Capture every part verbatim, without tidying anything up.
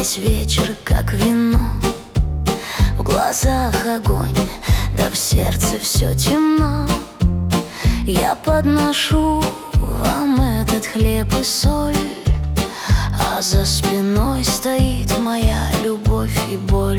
Здесь вечер, как вино, в глазах огонь, да в сердце все темно. Я подношу вам этот хлеб и соль, а за спиной стоит моя любовь и боль.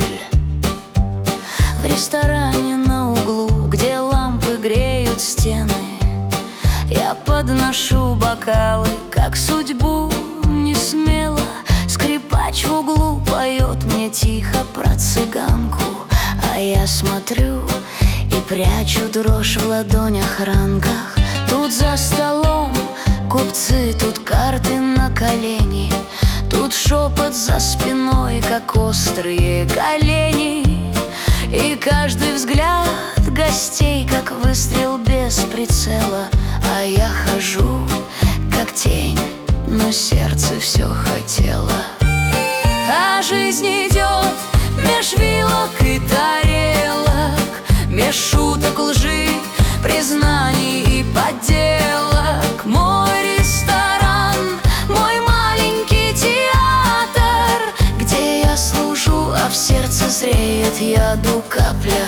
В ресторане на углу, где лампы греют стены, я подношу бокалы, как судьбу не смело. Скрипач в углу поет мне тихо про цыганку, а я смотрю и прячу дрожь в ладонях ранках. Тут за столом купцы, тут карты на колени, тут шепот за спиной, как острые колени. И каждый взгляд гостей, как выстрел без прицела. А я хожу, как тень, но сердце все хотело. А жизнь идет меж вилок и тарелок, меж шуток, лжи, признаний и подделок. Мой ресторан, мой маленький театр, где я служу, а в сердце зреет яду капля.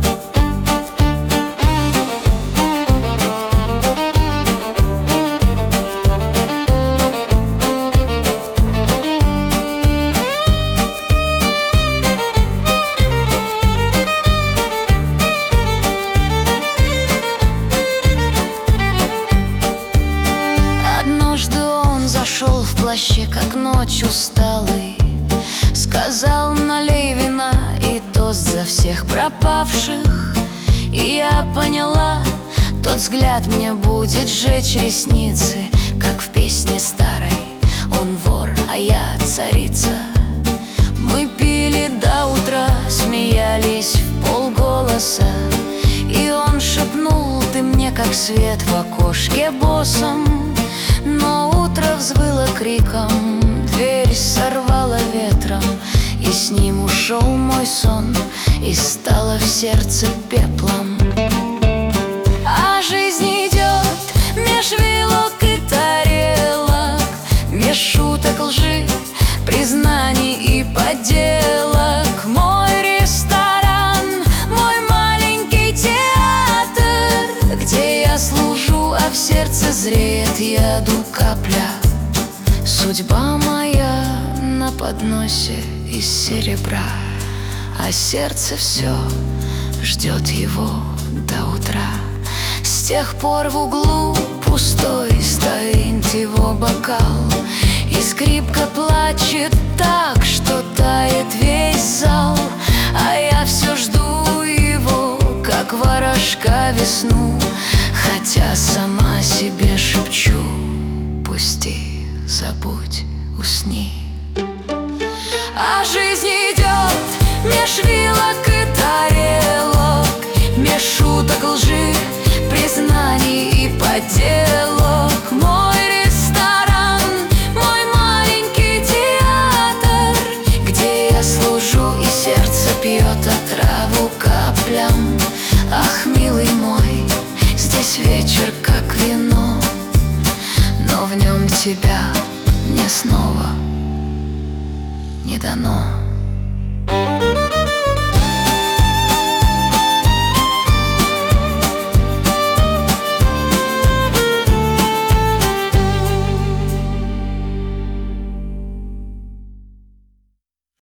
Шел в плаще, как ночь усталый, сказал: налей вина и тост за всех пропавших. И я поняла, тот взгляд мне будет жечь ресницы, как в песне старой. Он вор, а я царица. Мы пили до утра, смеялись в полголоса, и он шепнул: ты мне как свет в окошке босом. Но утро взвыло криком, дверь сорвала ветром, и с ним ушел мой сон, и стало в сердце пеплом. А жизнь идет меж вилок и тарелок, меж шуток, лжи, признаний и подделок. Мой ресторан, мой маленький театр, где я служу, а в сердце зреет яду капля. Судьба моя на подносе из серебра, а сердце все ждет его до утра. С тех пор в углу пустой стоит его бокал, и скрипка плачет так, что тает весь зал. А я все жду его, как ворожка весну, хотя сама себе шепчу: пусти, забудь, усни. А жизнь идет меж вилок и тарелок, меж шуток, лжи, признаний и подделок. Мой ресторан, мой маленький театр, где я служу, и сердце пьет отраву каплям. Ах, милый мой, здесь вечер, как вино, но в нем тебя мне снова не дано.